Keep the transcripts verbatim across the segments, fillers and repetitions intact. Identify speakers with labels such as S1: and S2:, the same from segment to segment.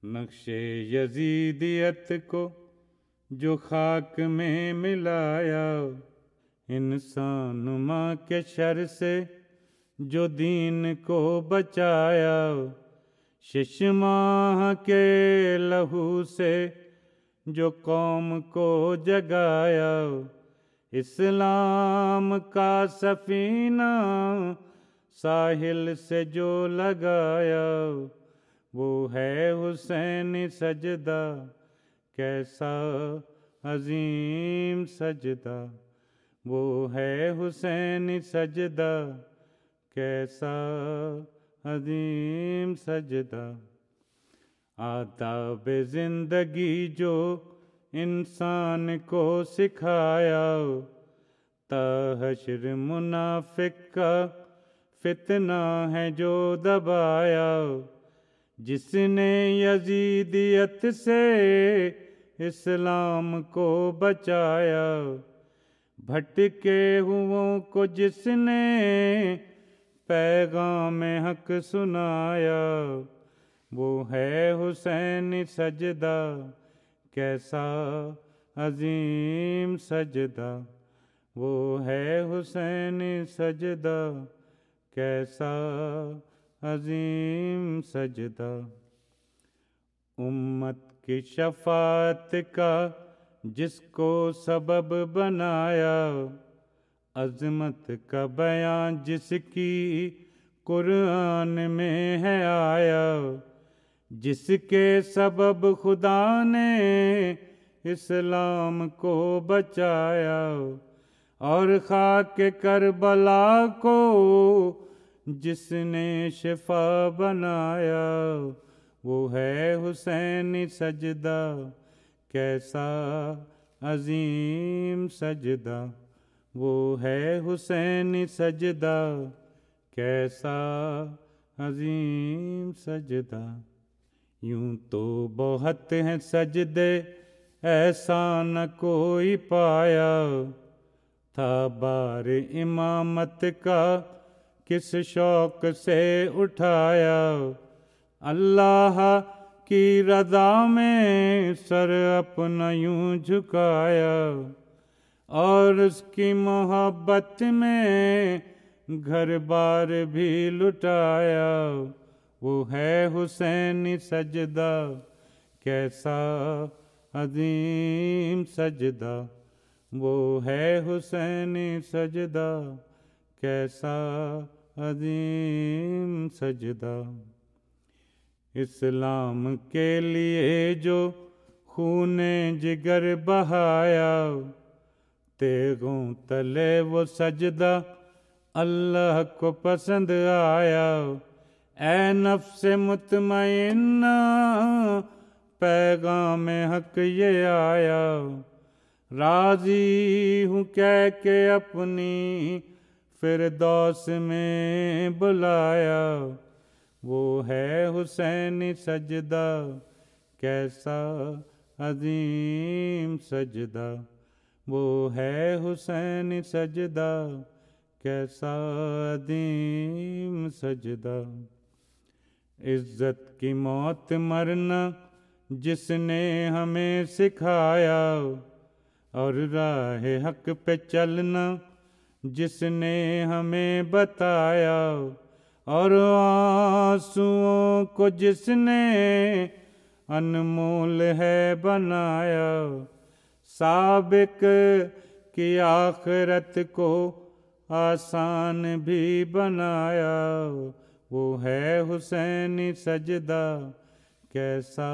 S1: نقش یزیدیت کو جو خاک میں ملایا، انسان ماں کے شر سے جو دین کو بچایا، شش ماہ کے لہو سے جو قوم کو جگایا، اسلام کا سفینہ ساحل سے جو لگایا، وہ ہے حسینی سجدہ کیسا عظیم سجدہ، وہ ہے حسینی سجدہ کیسا عظیم سجدہ۔ آداب زندگی جو انسان کو سکھایا، تا حشر منافق کا فتنہ ہے جو دبایا، جس نے یزیدیت سے اسلام کو بچایا، بھٹکے ہوئوں کو جس نے پیغام حق سنایا، وہ ہے حسینی سجدہ کیسا عظیم سجدہ، وہ ہے حسینی سجدہ کیسا عظیم سجدہ۔ امت کی شفاعت کا جس کو سبب بنایا، عظمت کا بیان جس کی قرآن میں ہے آیا، جس کے سبب خدا نے اسلام کو بچایا، اور خاک کربلا کو جس نے شفا بنایا، وہ ہے حسینی سجدہ کیسا عظیم سجدہ، وہ ہے حسینی سجدہ کیسا عظیم سجدہ۔ یوں تو بہت ہیں سجدے ایسا نہ کوئی پایا، تھا بار امامت کا کس شوق سے اٹھایا، اللہ کی رضا میں سر اپنا یوں جھکایا، اور اس کی محبت میں گھر بار بھی لٹایا، وہ ہے حسینی سجدہ کیسا عظیم سجدہ، وہ ہے حسینی سجدہ کیسا عظیم سجدہ۔ اسلام کے لیے جو خون جگر بہایا، تیغوں تلے وہ سجدہ اللہ کو پسند آیا، اے نفس مطمئنہ پیغام حق یہ آیا، راضی ہوں کہہ کے اپنی فردوس میں بلایا، وہ ہے حسینی سجدہ کیسا عظیم سجدہ، وہ ہے حسینی سجدہ کیسا عظیم سجدہ۔ عزت کی موت مرنا جس نے ہمیں سکھایا، اور راہ حق پہ چلنا جس نے ہمیں بتایا، اور آنسوؤں کو جس نے انمول ہے بنایا، سابق کی آخرت کو آسان بھی بنایا، وہ ہے حسینی سجدہ کیسا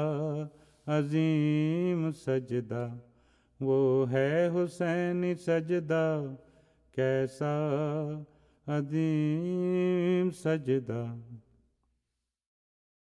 S1: عظیم سجدہ، وہ ہے حسینی سجدہ کیسا عظیم سجدہ۔